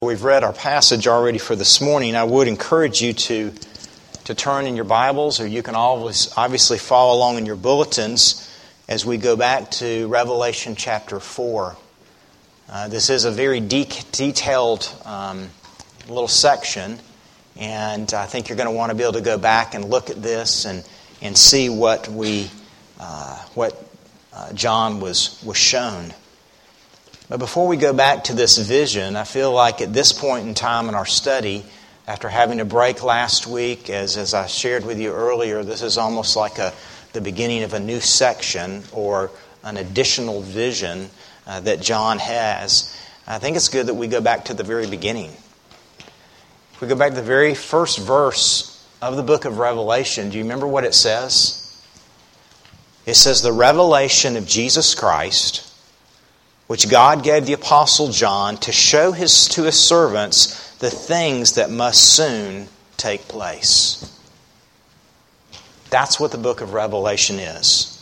We've read our passage already for this morning. I would encourage you to turn in your Bibles, or you can always obviously follow along in your bulletins as we go back to Revelation chapter 4. This is a very detailed little section, and I think you're going to want to be able to go back and look at this and see what John was shown. But before we go back to this vision, I feel like at this point in time in our study, after having a break last week, as I shared with you earlier, this is almost like the beginning of a new section or an additional vision that John has. I think it's good that we go back to the very beginning. If we go back to the very first verse of the book of Revelation, do you remember what it says? It says, "The revelation of Jesus Christ, which God gave the Apostle John to show to his servants the things that must soon take place." That's what the book of Revelation is.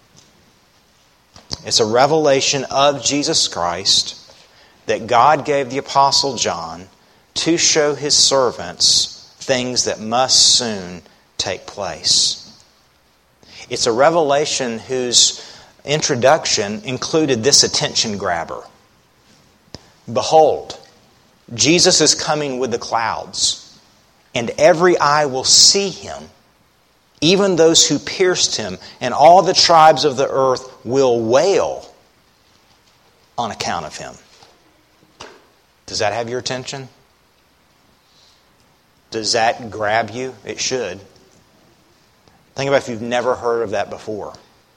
It's a revelation of Jesus Christ that God gave the Apostle John to show his servants things that must soon take place. It's a revelation whose introduction included this attention grabber. "Behold, Jesus is coming with the clouds, and every eye will see him, even those who pierced him, and all the tribes of the earth will wail on account of him." Does that have your attention? Does that grab you? It should. Think about if you've never heard of that before.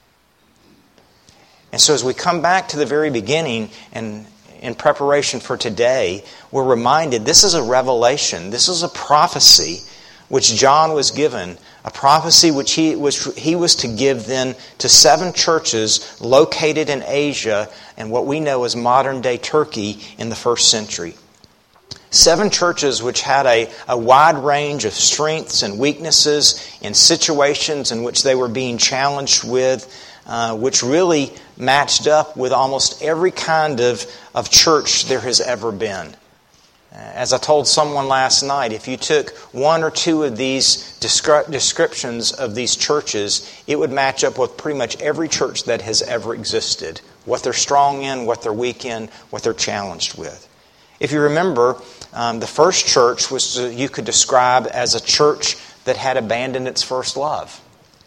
And so as we come back to the very beginning and in preparation for today, we're reminded this is a revelation. This is a prophecy which John was given, a prophecy which he was to give then to 7 churches located in Asia and what we know as modern-day Turkey in the first century. 7 churches which had a wide range of strengths and weaknesses in situations in which they were being challenged with, which really matched up with almost every kind of church there has ever been. As I told someone last night, if you took 1 or 2 of these descriptions of these churches, it would match up with pretty much every church that has ever existed. What they're strong in, what they're weak in, what they're challenged with. If you remember, the first church you could describe as a church that had abandoned its first love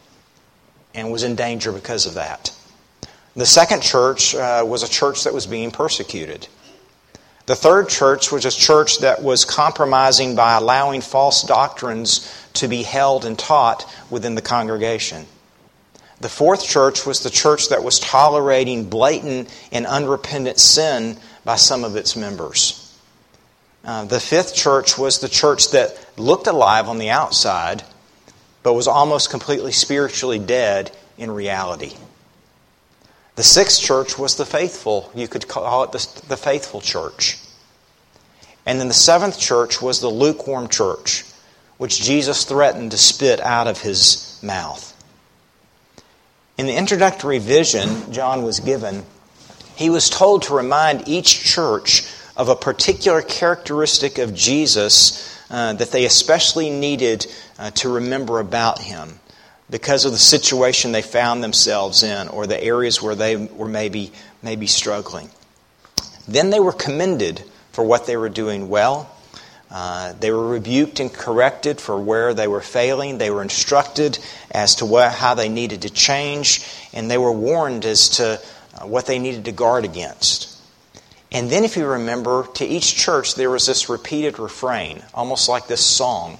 and was in danger because of that. The second church was a church that was being persecuted. The third church was a church that was compromising by allowing false doctrines to be held and taught within the congregation. The fourth church was the church that was tolerating blatant and unrepentant sin by some of its members. The fifth church was the church that looked alive on the outside, but was almost completely spiritually dead in reality. The sixth church was the faithful, you could call it the faithful church. And then the seventh church was the lukewarm church, which Jesus threatened to spit out of his mouth. In the introductory vision John was given, he was told to remind each church of a particular characteristic of Jesus that they especially needed to remember about him because of the situation they found themselves in or the areas where they were maybe struggling. Then they were commended for what they were doing well. They were rebuked and corrected for where they were failing. They were instructed as to how they needed to change, and they were warned as to what they needed to guard against. And then if you remember, to each church there was this repeated refrain, almost like this song.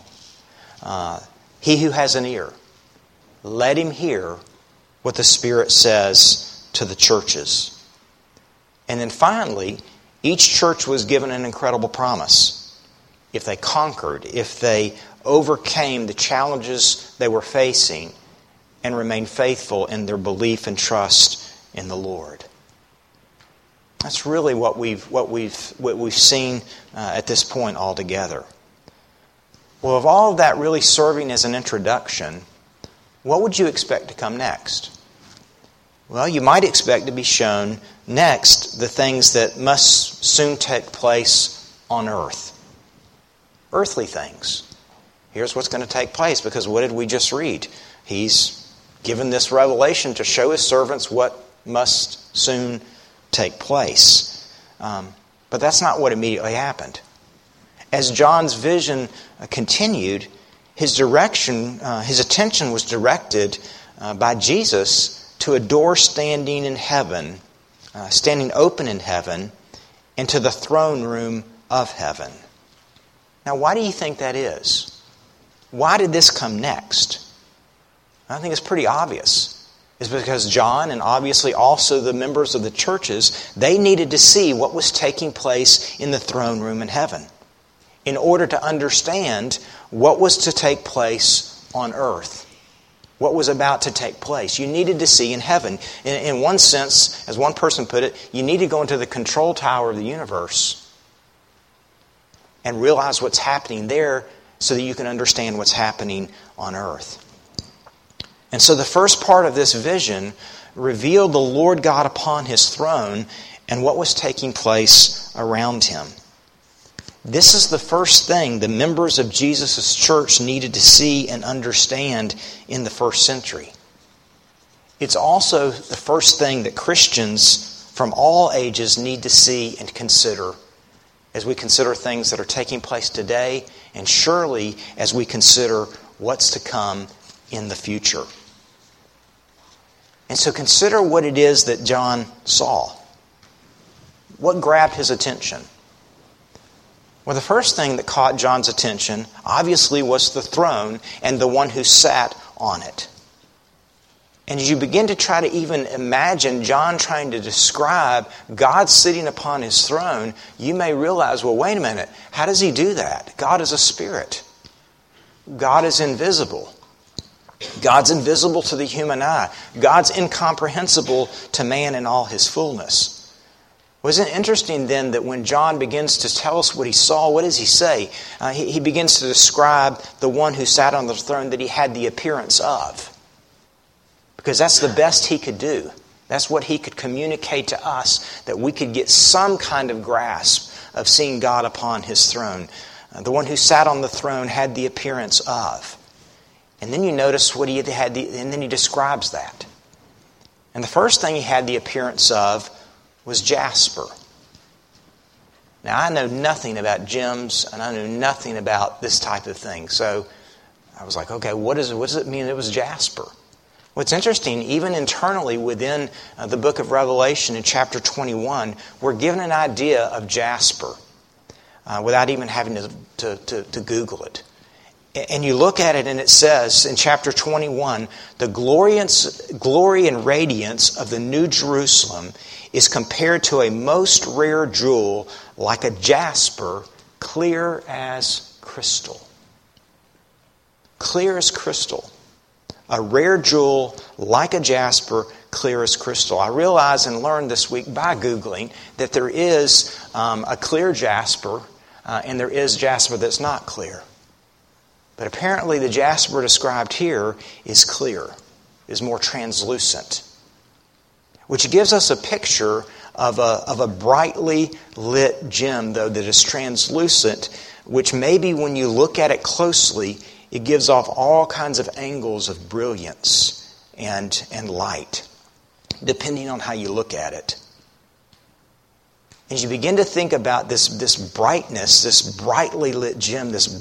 He who has an ear, let him hear what the Spirit says to the churches. And then finally, each church was given an incredible promise. If they conquered, if they overcame the challenges they were facing and remained faithful in their belief and trust in the Lord. That's really what we've seen at this point altogether. Well, of all of that really serving as an introduction, what would you expect to come next? Well, you might expect to be shown next the things that must soon take place on earth. Earthly things. Here's what's going to take place, because what did we just read? He's given this revelation to show his servants what must soon take place. But that's not what immediately happened. As John's vision continued, his attention was directed by Jesus to a door standing in heaven, standing open in heaven, and to the throne room of heaven. Now, why do you think that is? Why did this come next? I think it's pretty obvious. It's because John, and obviously also the members of the churches, they needed to see what was taking place in the throne room in heaven in order to understand what was to take place on earth, what was about to take place. You needed to see in heaven. In one sense, as one person put it, you need to go into the control tower of the universe and realize what's happening there so that you can understand what's happening on earth. And so the first part of this vision revealed the Lord God upon his throne and what was taking place around him. This is the first thing the members of Jesus' church needed to see and understand in the first century. It's also the first thing that Christians from all ages need to see and consider as we consider things that are taking place today, and surely as we consider what's to come in the future. And so consider what it is that John saw. What grabbed his attention? Well, the first thing that caught John's attention, obviously, was the throne and the one who sat on it. And as you begin to try to even imagine John trying to describe God sitting upon his throne, you may realize, well, wait a minute, how does he do that? God is a spirit. God is invisible. God's invisible to the human eye. God's incomprehensible to man in all his fullness. Wasn't it interesting then that when John begins to tell us what he saw, what does he say? He begins to describe the one who sat on the throne that he had the appearance of. Because that's the best he could do. That's what he could communicate to us, that we could get some kind of grasp of seeing God upon his throne. The one who sat on the throne had the appearance of. And then you notice what he had, and then he describes that. And the first thing he had the appearance of was jasper. Now, I know nothing about gems, and I knew nothing about this type of thing. So I was like, okay, what does it mean it was jasper? What's interesting, even internally within the book of Revelation in chapter 21, we're given an idea of jasper without even having to Google it. And you look at it and it says in chapter 21, the glory and radiance of the New Jerusalem is compared to a most rare jewel like a jasper, clear as crystal. Clear as crystal. A rare jewel like a jasper, clear as crystal. I realized and learned this week by Googling that there is a clear jasper and there is jasper that's not clear. But apparently the jasper described here is clear, is more translucent, which gives us a picture of a brightly lit gem, though, that is translucent, which maybe when you look at it closely, it gives off all kinds of angles of brilliance and light, depending on how you look at it. As you begin to think about this brightness, this brightly lit gem, this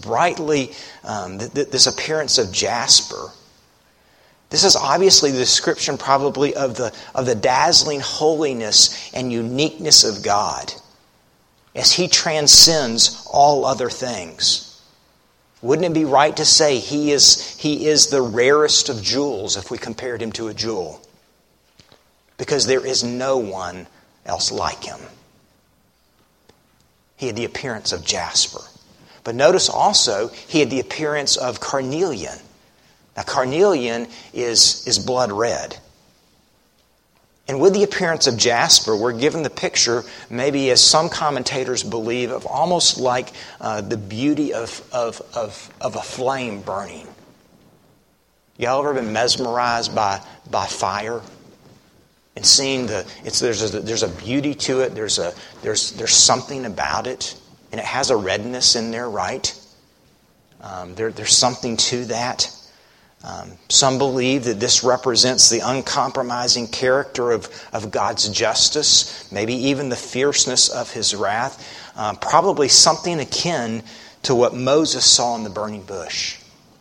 appearance of jasper, this is obviously the description probably of the dazzling holiness and uniqueness of God as He transcends all other things. Wouldn't it be right to say He is the rarest of jewels if we compared Him to a jewel? Because there is no one else like Him. He had the appearance of jasper. But notice also, He had the appearance of carnelian. Now, carnelian is blood red. And with the appearance of jasper, we're given the picture, maybe as some commentators believe, of almost like the beauty of a flame burning. Y'all ever been mesmerized by fire? And seeing there's a beauty to it, there's something about it. And it has a redness in there, right? There's something to that. Some believe that this represents the uncompromising character of God's justice, maybe even the fierceness of His wrath, probably something akin to what Moses saw in the burning bush.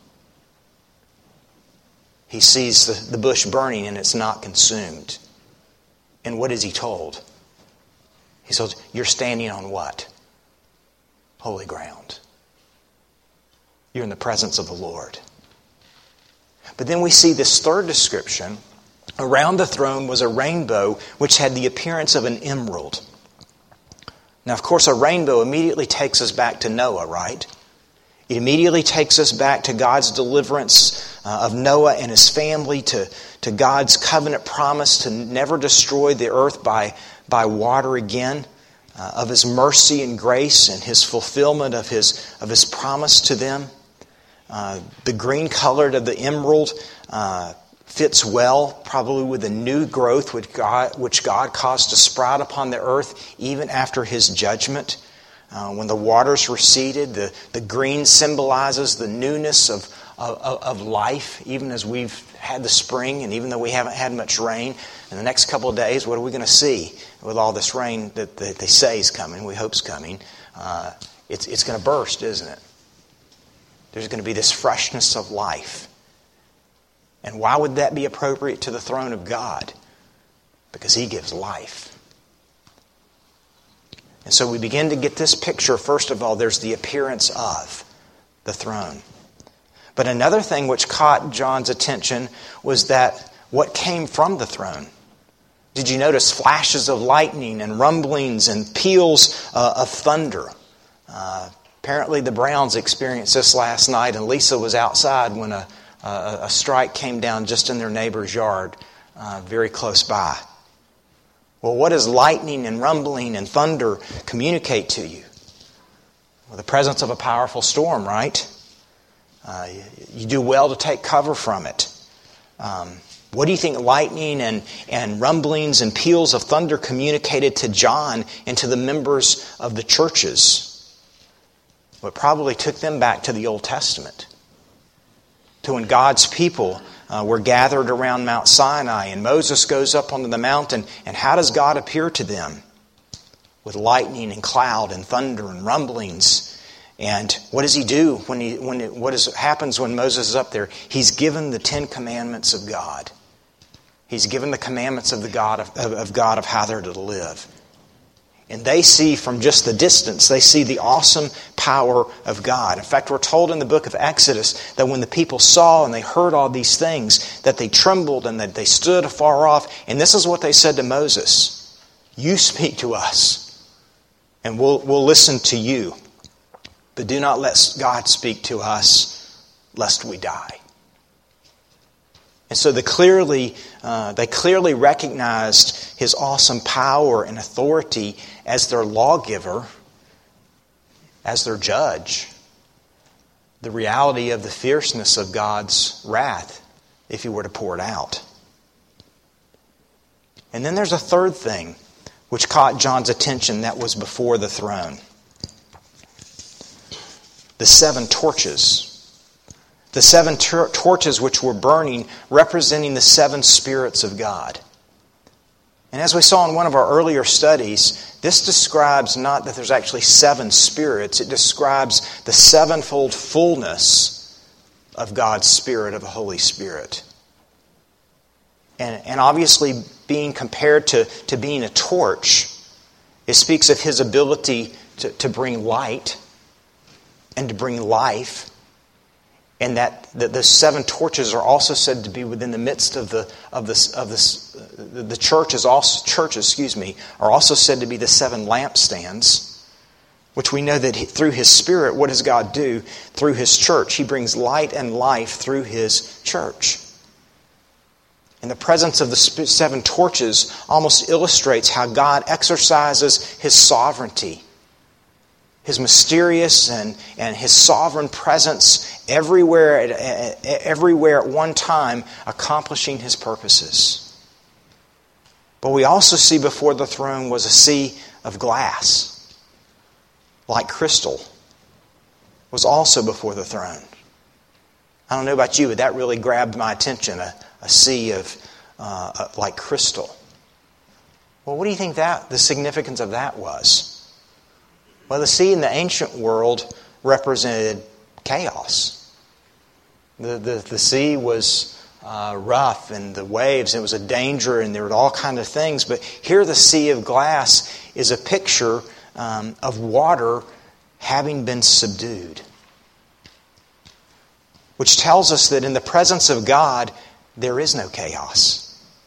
He sees the bush burning and it's not consumed. And what is he told? He says, you're standing on what? Holy ground. You're in the presence of the Lord. But then we see this third description. Around the throne was a rainbow which had the appearance of an emerald. Now, of course, a rainbow immediately takes us back to Noah, right? It immediately takes us back to God's deliverance of Noah and his family, to God's covenant promise to never destroy the earth by water again, of His mercy and grace and His fulfillment of His promise to them. The green colored of the emerald fits well, probably with the new growth which God caused to sprout upon the earth even after His judgment. When the waters receded, the green symbolizes the newness of life, even as we've had the spring, and even though we haven't had much rain. In the next couple of days, what are we going to see with all this rain that they say is coming, we hope is coming? It's going to burst, isn't it? There's going to be this freshness of life. And why would that be appropriate to the throne of God? Because He gives life. And so we begin to get this picture. First of all, there's the appearance of the throne. But another thing which caught John's attention was that what came from the throne. Did you notice flashes of lightning and rumblings and peals of thunder? Apparently the Browns experienced this last night, and Lisa was outside when a strike came down just in their neighbor's yard, very close by. Well, what does lightning and rumbling and thunder communicate to you? Well, the presence of a powerful storm, right? You do well to take cover from it. What do you think lightning and rumblings and peals of thunder communicated to John and to the members of the churches? Well, it probably took them back to the Old Testament, to when God's people were gathered around Mount Sinai, and Moses goes up onto the mountain, and how does God appear to them? With lightning and cloud and thunder and rumblings. And what does He do happens when Moses is up there? He's given the 10 commandments of God. He's given the commandments of God of how they're to live. And they see from just the distance, they see the awesome power of God. In fact, we're told in the book of Exodus that when the people saw and they heard all these things, that they trembled and that they stood afar off. And this is what they said to Moses: you speak to us, and we'll listen to you. But do not let God speak to us, lest we die. And so they clearly recognized His awesome power and authority as their lawgiver, as their judge. The reality of the fierceness of God's wrath if He were to pour it out. And then there's a third thing which caught John's attention that was before the throne. The 7 torches. The 7 torches which were burning, representing the 7 spirits of God. And as we saw in one of our earlier studies, this describes not that there's actually 7 spirits. It describes the 7-fold fullness of God's Spirit, of the Holy Spirit. And obviously being compared to being a torch, it speaks of His ability to bring light and to bring life. And that the 7 torches are also said to be within the midst of the churches. Are also said to be the 7 lampstands, which we know that through His Spirit, what does God do through His church? He brings light and life through His church. And the presence of the 7 torches almost illustrates how God exercises His sovereignty, His mysterious and His sovereign presence everywhere at one time, accomplishing His purposes. But we also see before the throne was a sea of glass. like crystal, was also before the throne. I don't know about you, but that really grabbed my attention, a sea of like crystal. Well, what do you think the significance of that was? Well, the sea in the ancient world represented chaos. The sea was rough, and the waves, it was a danger, and there were all kinds of things. But here the sea of glass is a picture of water having been subdued, which tells us that in the presence of God, there is no chaos.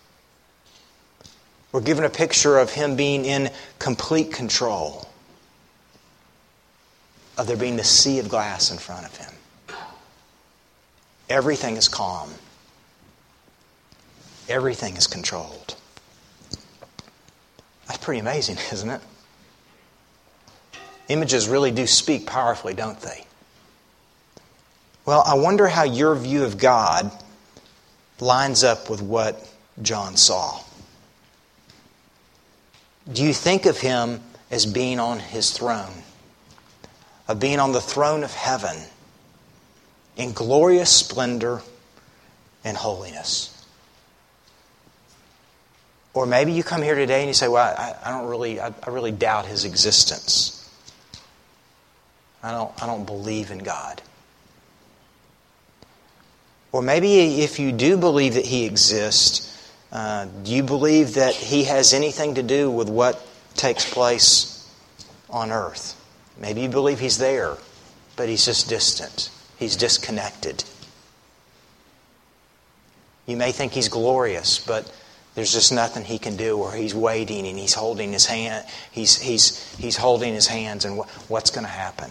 We're given a picture of Him being in complete control, of there being the sea of glass in front of Him. Everything is calm. Everything is controlled. That's pretty amazing, isn't it? Images really do speak powerfully, don't they? Well, I wonder how your view of God lines up with what John saw. Do you think of Him as being on His throne, of being on the throne of heaven in glorious splendor and holiness? Or maybe you come here today and you say, well, I really doubt His existence. I don't believe in God. Or maybe if you do believe that He exists, do you believe that He has anything to do with what takes place on earth? Maybe you believe He's there, but He's just distant. He's disconnected. You may think He's glorious, but there's just nothing He can do, or He's waiting and He's holding His hand. He's holding His hands, and what's going to happen?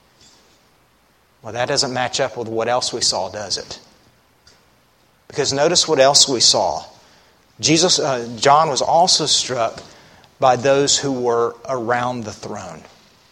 Well, that doesn't match up with what else we saw, does it? Because notice what else we saw. John was also struck by those who were around the throne.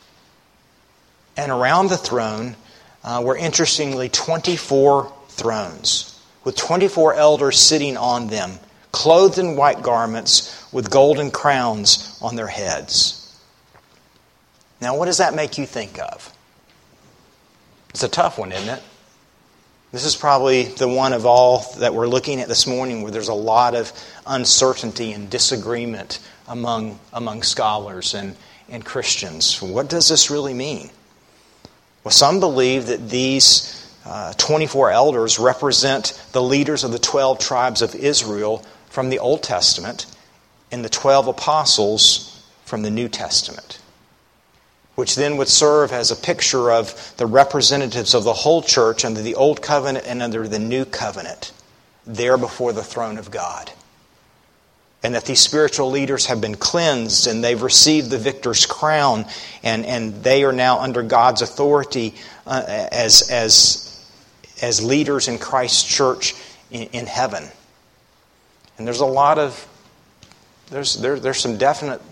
And around the throne were, interestingly, 24 thrones, with 24 elders sitting on them, clothed in white garments with golden crowns on their heads. Now, what does that make you think of? It's a tough one, isn't it? This is probably the one of all that we're looking at this morning where there's a lot of uncertainty and disagreement among scholars and Christians. What does this really mean? Well, some believe that these 24 elders represent the leaders of the 12 tribes of Israel from the Old Testament and the 12 apostles from the New Testament, which then would serve as a picture of the representatives of the whole church under the Old Covenant and under the New Covenant, there before the throne of God. And that these spiritual leaders have been cleansed and they've received the victor's crown, and they are now under God's authority as leaders in Christ's church in heaven. And there's a lot of, there's some definite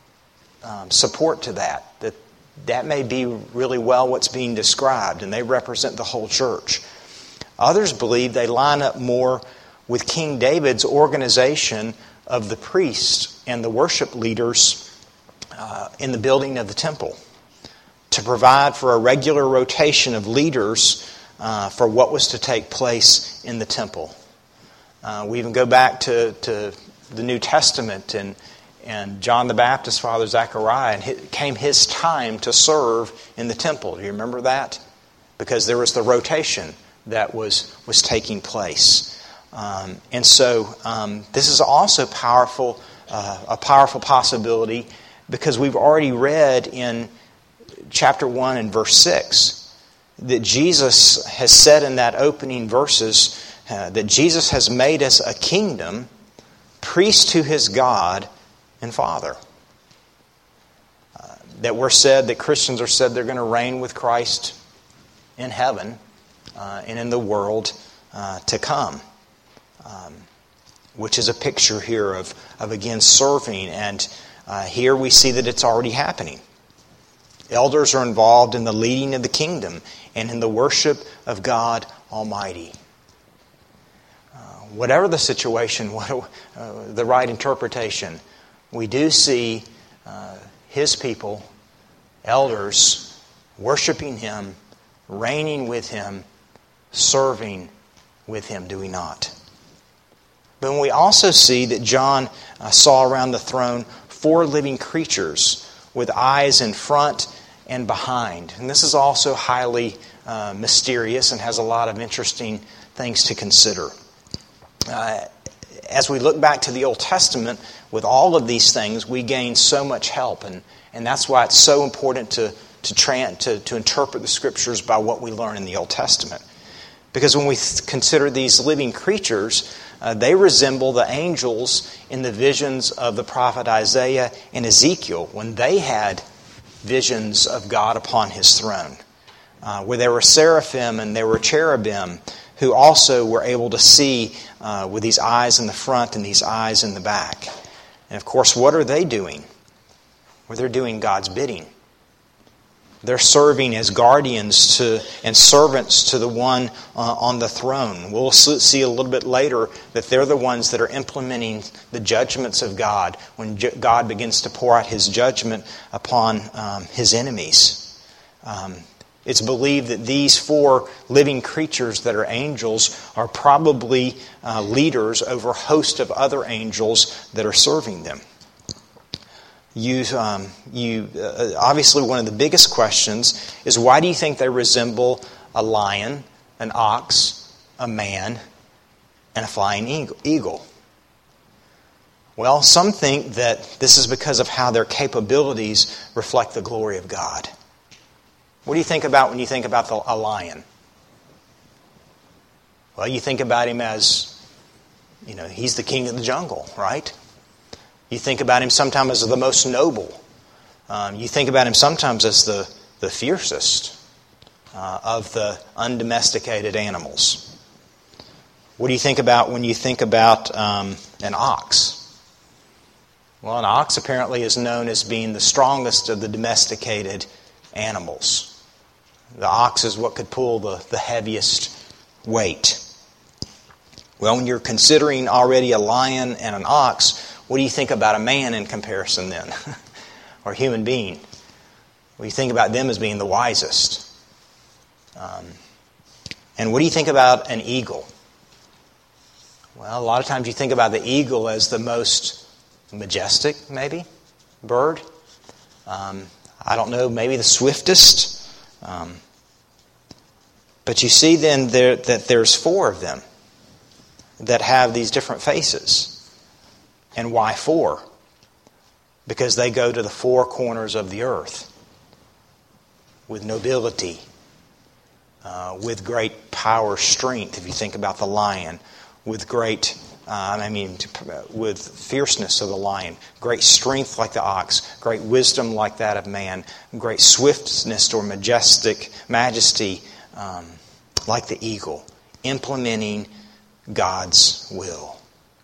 support to that may be really well what's being described, and they represent the whole church. Others believe they line up more with King David's organization of the priests and the worship leaders in the building of the temple to provide for a regular rotation of leaders for what was to take place in the temple. We even go back to the New Testament and John the Baptist's father, Zechariah, and it came his time to serve in the temple. Do you remember that? Because there was the rotation that was taking place. And so this is also a powerful possibility, because we've already read in chapter 1 and verse 6 that Jesus has said in that opening verses that Jesus has made us a kingdom, priest to His God and Father. That Christians are said they're going to reign with Christ in heaven and in the world to come. Which is a picture here of again serving, and here we see that it's already happening. Elders are involved in the leading of the kingdom and in the worship of God Almighty. Whatever the situation, the right interpretation, we do see His people elders worshiping Him, reigning with Him, serving with Him, do we not? But we also see that John saw around the throne 4 living creatures with eyes in front and behind. And this is also highly mysterious and has a lot of interesting things to consider. As we look back to the Old Testament, with all of these things, we gain so much help. And that's why it's so important to interpret the Scriptures by what we learn in the Old Testament. Because when we consider these living creatures, they resemble the angels in the visions of the prophet Isaiah and Ezekiel when they had visions of God upon His throne, where there were seraphim and there were cherubim who also were able to see with these eyes in the front and these eyes in the back. And of course, what are they doing? Well, they're doing God's bidding. They're serving as guardians and servants to the one on the throne. We'll see a little bit later that they're the ones that are implementing the judgments of God when God begins to pour out His judgment upon His enemies. It's believed that these 4 living creatures that are angels are probably leaders over a host of other angels that are serving them. Obviously, one of the biggest questions is, why do you think they resemble a lion, an ox, a man, and a flying eagle? Well, some think that this is because of how their capabilities reflect the glory of God. What do you think about when you think about a lion? Well, you think about him as, he's the king of the jungle, right? You think about him sometimes as the most noble. You think about him sometimes as the fiercest of the undomesticated animals. What do you think about when you think about an ox? Well, an ox apparently is known as being the strongest of the domesticated animals. The ox is what could pull the heaviest weight. Well, when you're considering already a lion and an ox, what do you think about a man in comparison then? Or a human being? Well, you think about them as being the wisest. And what do you think about an eagle? Well, a lot of times you think about the eagle as the most majestic, maybe, bird. I don't know, maybe the swiftest. But you see then that there's 4 of them that have these different faces. And why 4? Because they go to the 4 corners of the earth with nobility, with great power, strength, if you think about the lion, with great, with fierceness of the lion, great strength like the ox, great wisdom like that of man, great swiftness or majesty like the eagle, implementing God's will.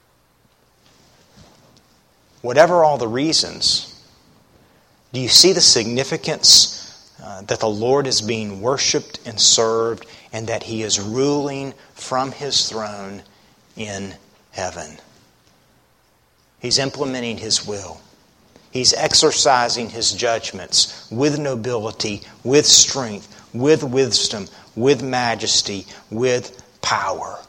Whatever all the reasons, do you see the significance that the Lord is being worshipped and served, and that He is ruling from His throne in heaven? He's implementing His will. He's exercising His judgments with nobility, with strength, with wisdom, with majesty, with power.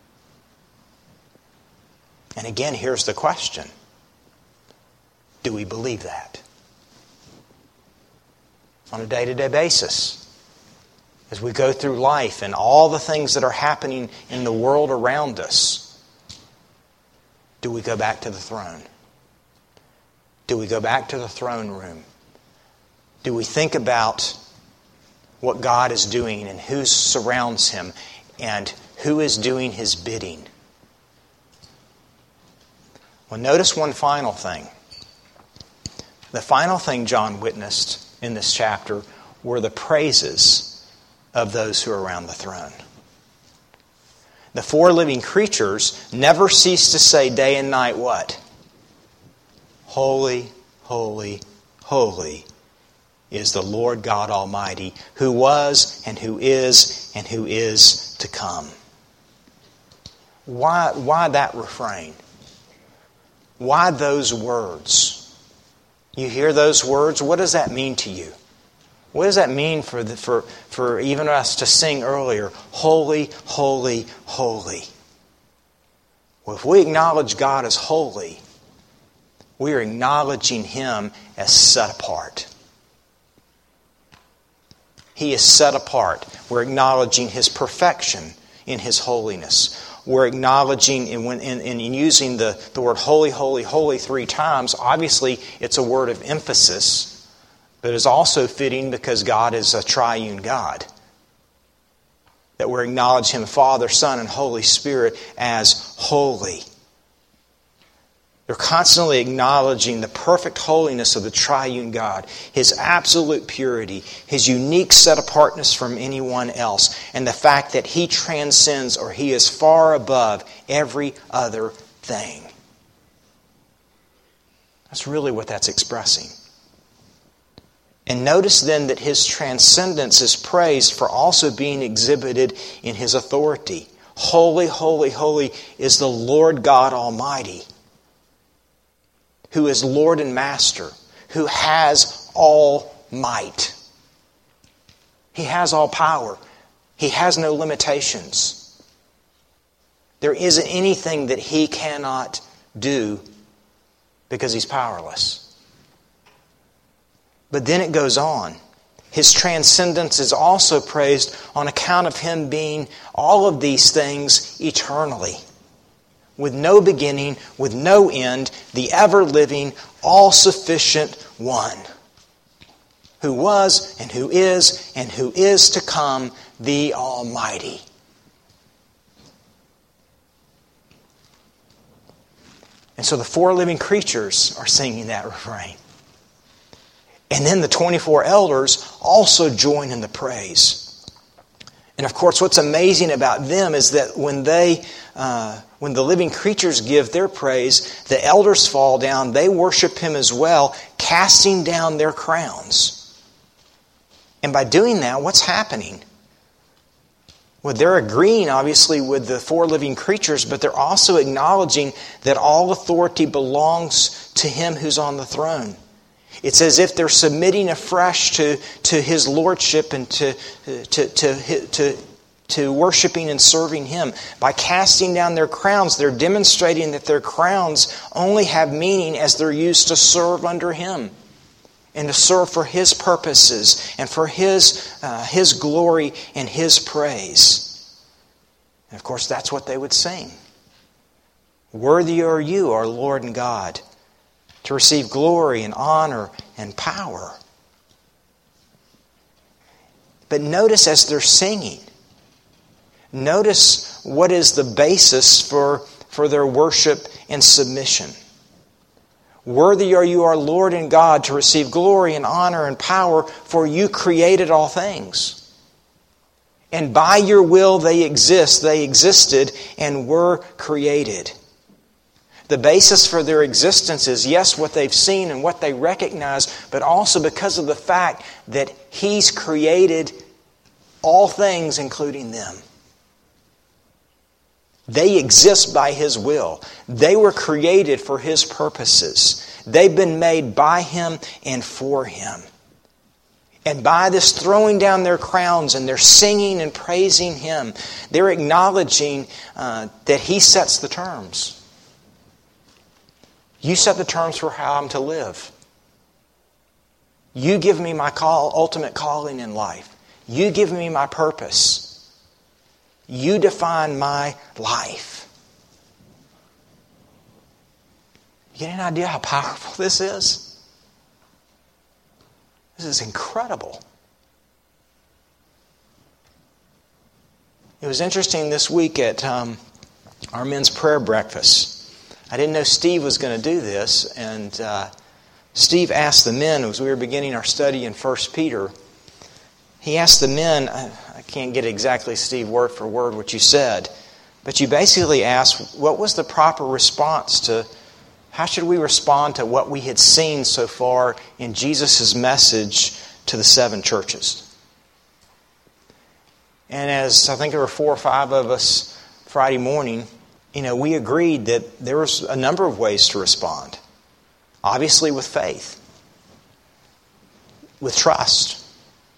And again, here's the question. Do we believe that? On a day-to-day basis, as we go through life and all the things that are happening in the world around us, do we go back to the throne? Do we go back to the throne room? Do we think about what God is doing and who surrounds Him and who is doing His bidding? Well, notice one final thing. The final thing John witnessed in this chapter were the praises of those who are around the throne. The 4 living creatures never cease to say day and night what? Holy, holy, holy is the Lord God Almighty, who was and who is to come. Why that refrain? Why those words? You hear those words, what does that mean to you? What does that mean for even us to sing earlier, holy, holy, holy? Well, if we acknowledge God as holy, we are acknowledging Him as set apart. He is set apart. We're acknowledging His perfection in His holiness. We're acknowledging, in using the word holy, holy, holy 3 times, obviously it's a word of emphasis, but it's also fitting because God is a triune God. That we're acknowledging Him, Father, Son, and Holy Spirit as holy. They're constantly acknowledging the perfect holiness of the triune God, His absolute purity, His unique set-apartness from anyone else, and the fact that He transcends, or He is far above every other thing. That's really what that's expressing. And notice then that His transcendence is praised for also being exhibited in His authority. Holy, holy, holy is the Lord God Almighty, who is Lord and Master, who has all might. He has all power. He has no limitations. There isn't anything that He cannot do because He's powerless. But then it goes on. His transcendence is also praised on account of Him being all of these things eternally, with no beginning, with no end, the ever-living, all-sufficient One, who was and who is to come, the Almighty. And so the 4 living creatures are singing that refrain. And then the 24 elders also join in the praise. And of course, what's amazing about them is that when the living creatures give their praise, the elders fall down, they worship Him as well, casting down their crowns. And by doing that, what's happening? Well, they're agreeing, obviously, with the 4 living creatures, but they're also acknowledging that all authority belongs to Him who's on the throne. It's as if they're submitting afresh to His lordship and to worshiping and serving Him. By casting down their crowns, they're demonstrating that their crowns only have meaning as they're used to serve under Him and to serve for His purposes and for His glory and His praise. And of course, that's what they would sing. Worthy are You, our Lord and God, to receive glory and honor and power. But notice as they're singing, notice what is the basis for their worship and submission. Worthy are You, our Lord and God, to receive glory and honor and power, for You created all things. And by Your will they exist, they existed and were created. The basis for their existence is, yes, what they've seen and what they recognize, but also because of the fact that He's created all things, including them. They exist by His will. They were created for His purposes. They've been made by Him and for Him. And by this throwing down their crowns and their singing and praising Him, they're acknowledging that He sets the terms. You set the terms for how I'm to live. You give me my ultimate calling in life. You give me my purpose. You define my life. You get an idea how powerful this is? This is incredible. It was interesting this week at our men's prayer breakfast. I didn't know Steve was going to do this, and Steve asked the men, as we were beginning our study in 1 Peter, he asked the men, I can't get exactly, Steve, word for word what you said, but you basically asked, what was the proper response to, how should we respond to what we had seen so far in Jesus' message to the 7 churches? And as I think there were 4 or 5 of us Friday morning, we agreed that there was a number of ways to respond. Obviously with faith, with trust,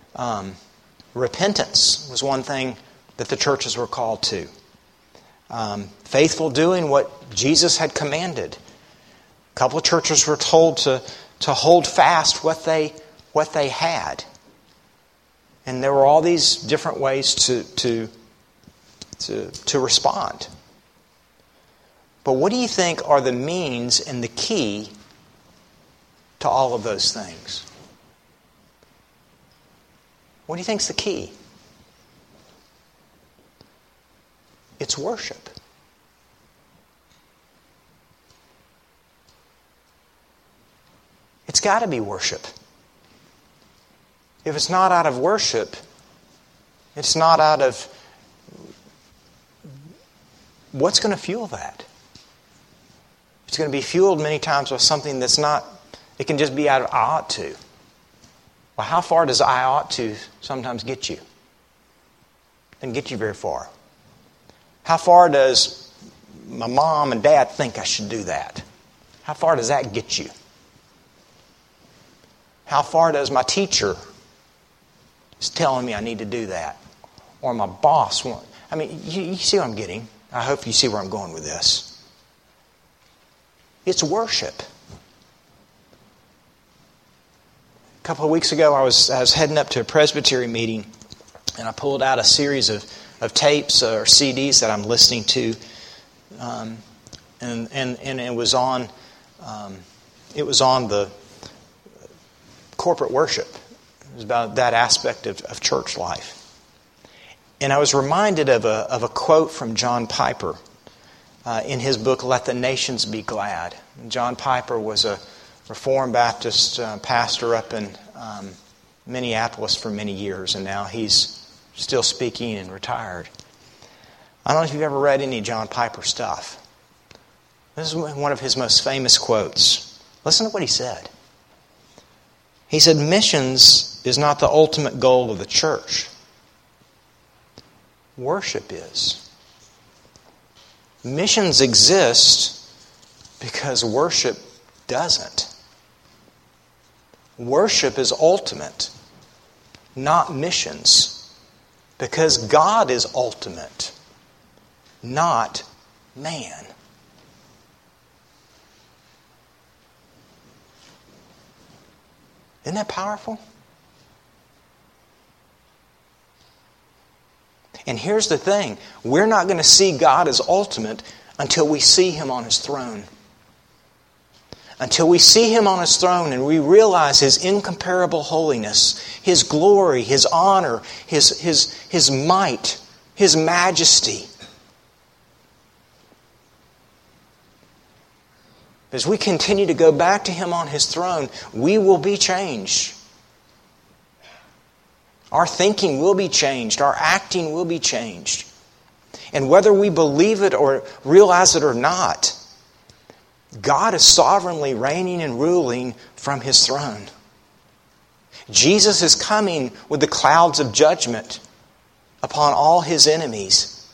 Repentance was one thing that the churches were called to. Faithful doing what Jesus had commanded. A couple of churches were told to hold fast what they had. And there were all these different ways to respond. But what do you think are the means and the key to all of those things? What do you think is the key? It's worship. It's got to be worship. If it's not out of worship, it's not out of... What's going to fuel that? It's going to be fueled many times with something that's not... It can just be out of I ought to. Well, how far does I ought to sometimes get you? Doesn't get you very far. How far does my mom and dad think I should do that? How far does that get you? How far does my teacher is telling me I need to do that? Or my boss want... I mean, you see what I'm getting. I hope you see where I'm going with this. It's worship. A couple of weeks ago, I was heading up to a presbytery meeting, and I pulled out a series of tapes or CDs that I'm listening to, and it was on the corporate worship. It was about that aspect of church life, and I was reminded of a quote from John Piper in his book "Let the Nations Be Glad." John Piper was a Reformed Baptist pastor up in Minneapolis for many years, and now he's still speaking and retired. I don't know if you've ever read any John Piper stuff. This is one of his most famous quotes. Listen to what he said. He said, "Missions is not the ultimate goal of the church. Worship is. Missions exist because worship doesn't. Worship is ultimate, not missions, because God is ultimate, not man." Isn't that powerful? And here's the thing. We're not going to see God as ultimate until we see Him on His throne. Until we see Him on His throne and we realize His incomparable holiness, His glory, His honor, His might, His majesty. As we continue to go back to Him on His throne, we will be changed. Our thinking will be changed. Our acting will be changed. And whether we believe it or realize it or not, God is sovereignly reigning and ruling from His throne. Jesus is coming with the clouds of judgment upon all His enemies.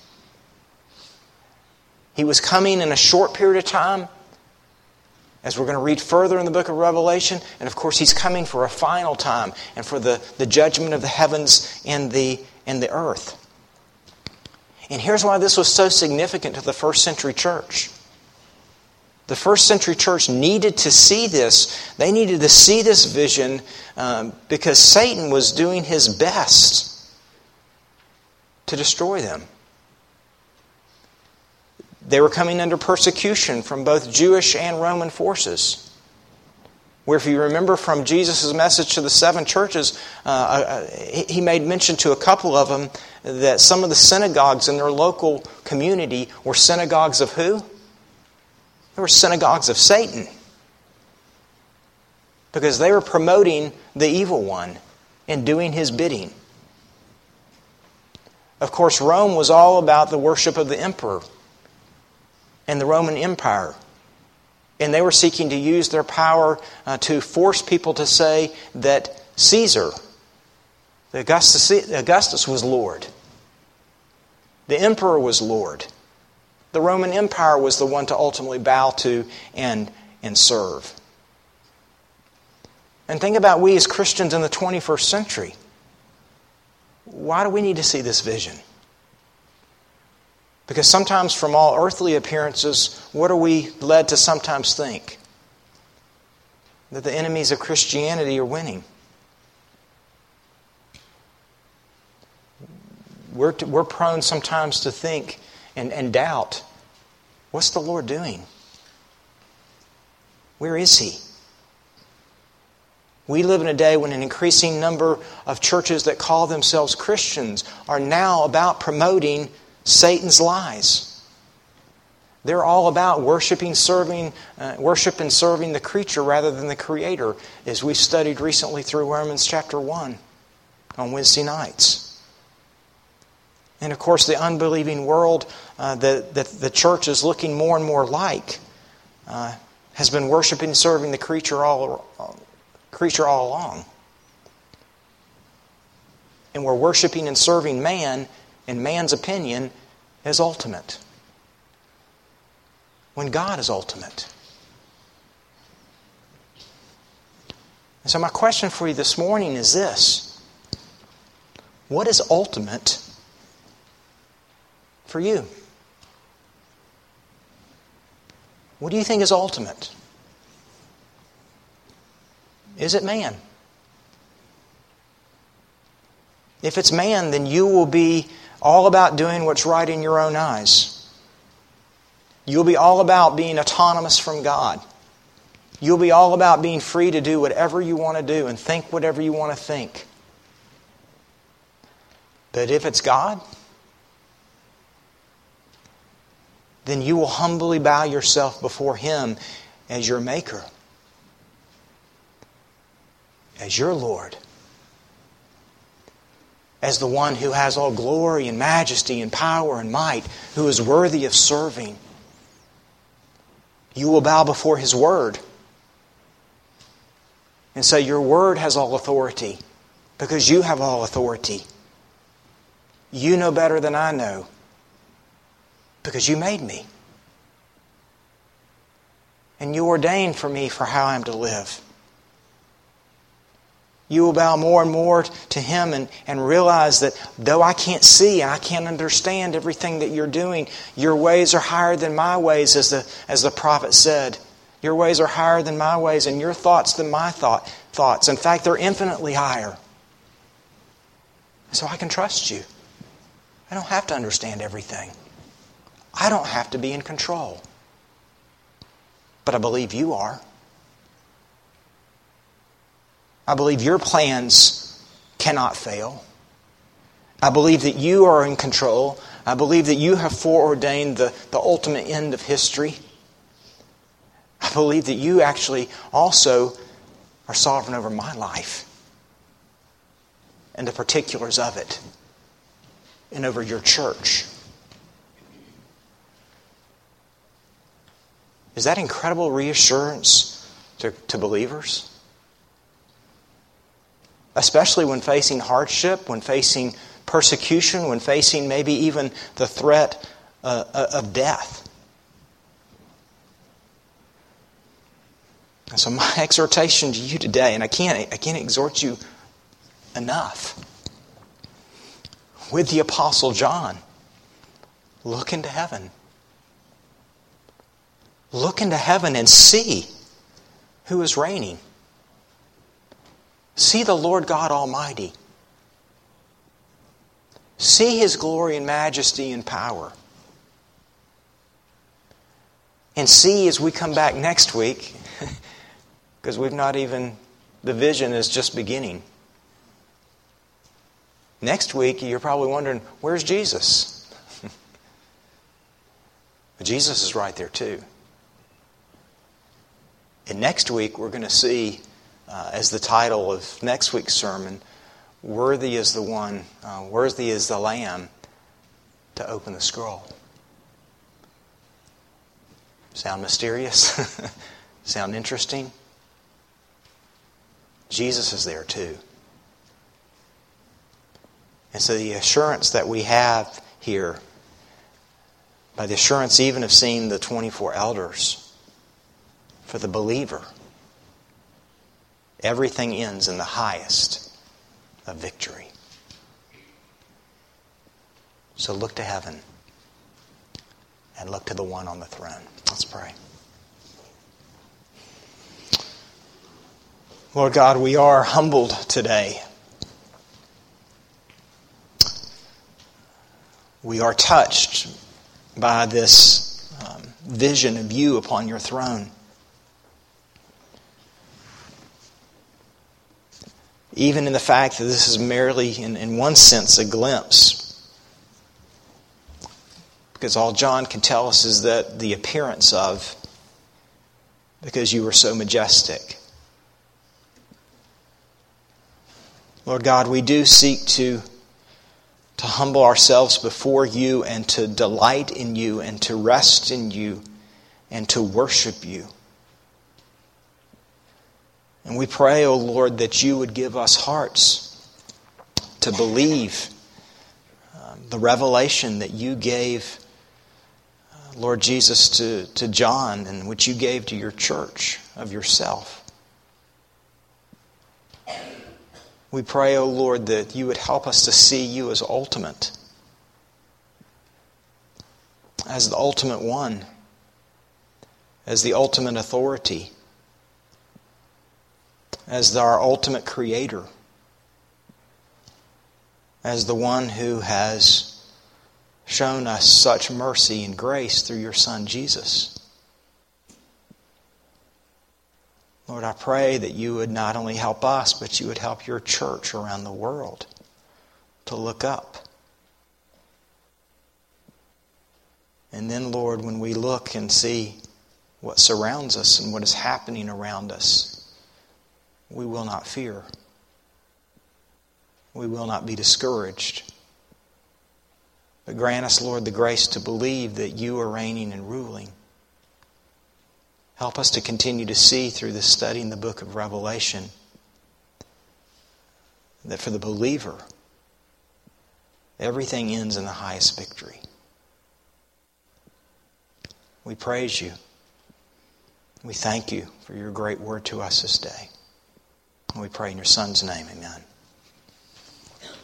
He was coming in a short period of time, as we're going to read further in the book of Revelation. And of course, He's coming for a final time and for the judgment of the heavens and the earth. And here's why this was so significant to the first century church. The first century church needed to see this. They needed to see this vision because Satan was doing his best to destroy them. They were coming under persecution from both Jewish and Roman forces. Where if you remember from Jesus' message to the 7 churches, He made mention to a couple of them that some of the synagogues in their local community were synagogues of who? They were synagogues of Satan. Because they were promoting the evil one and doing his bidding. Of course, Rome was all about the worship of the emperor and the Roman Empire. And they were seeking to use their power to force people to say that Caesar, Augustus was Lord. The emperor was Lord. The Roman Empire was the one to ultimately bow to and serve. And think about we as Christians in the 21st century. Why do we need to see this vision? Because sometimes from all earthly appearances, what are we led to sometimes think? That the enemies of Christianity are winning. We're prone sometimes to think and doubt, what's the Lord doing? Where is He? We live in a day when an increasing number of churches that call themselves Christians are now about promoting Satan's lies. They're all about worship and serving the creature rather than the Creator, as we studied recently through Romans chapter 1 on Wednesday nights. And of course, the unbelieving world that the church is looking more and more like has been worshiping and serving the creature all along. And we're worshiping and serving man, in man's opinion, as ultimate, when God is ultimate. And so my question for you this morning is this: what is ultimate for you? What do you think is ultimate? Is it man? If it's man, then you will be all about doing what's right in your own eyes. You'll be all about being autonomous from God. You'll be all about being free to do whatever you want to do and think whatever you want to think. But if it's God, then you will humbly bow yourself before Him as your Maker, as your Lord, as the one who has all glory and majesty and power and might, who is worthy of serving. You will bow before His Word and say, your Word has all authority because you have all authority. You know better than I know because you made me. And you ordained for me for how I am to live. You will bow more and more to Him and realize that though I can't see and I can't understand everything that you're doing, your ways are higher than my ways, as the prophet said. Your ways are higher than my ways, and your thoughts than my thoughts. In fact, they're infinitely higher. So I can trust you. I don't have to understand everything. I don't have to be in control. But I believe you are. I believe your plans cannot fail. I believe that you are in control. I believe that you have foreordained the ultimate end of history. I believe that you actually also are sovereign over my life and the particulars of it, and over your church. Is that incredible reassurance to believers? Especially when facing hardship, when facing persecution, when facing maybe even the threat of death. And so my exhortation to you today, and I can't exhort you enough, with the Apostle John, look into heaven. Look into heaven and see who is reigning. See the Lord God Almighty. See His glory and majesty and power. And see as we come back next week, because the vision is just beginning. Next week, you're probably wondering, where's Jesus? But Jesus is right there too. And next week, we're going to see, as the title of next week's sermon, worthy is the Lamb to open the scroll. Sound mysterious? Sound interesting? Jesus is there too. And so the assurance that we have here, by the assurance even of seeing the 24 elders, for the believer, everything ends in the highest of victory. So look to heaven and look to the one on the throne. Let's pray. Lord God, we are humbled today. We are touched by this vision of you upon your throne. Even in the fact that this is merely, in one sense, a glimpse. Because all John can tell us is that the appearance of, because you were so majestic. Lord God, we do seek to humble ourselves before you and to delight in you and to rest in you and to worship you. And we pray, O Lord, that you would give us hearts to believe the revelation that you gave, Lord Jesus, to John and which you gave to your church of yourself. We pray, O Lord, that you would help us to see you as ultimate, as the ultimate one, as the ultimate authority, as our ultimate creator, as the one who has shown us such mercy and grace through your Son, Jesus. Lord, I pray that you would not only help us, but you would help your church around the world to look up. And then, Lord, when we look and see what surrounds us and what is happening around us, we will not fear. We will not be discouraged. But grant us, Lord, the grace to believe that you are reigning and ruling. Help us to continue to see through this study in the book of Revelation that for the believer, everything ends in the highest victory. We praise you. We thank you for your great word to us this day. And we pray in your Son's name, amen.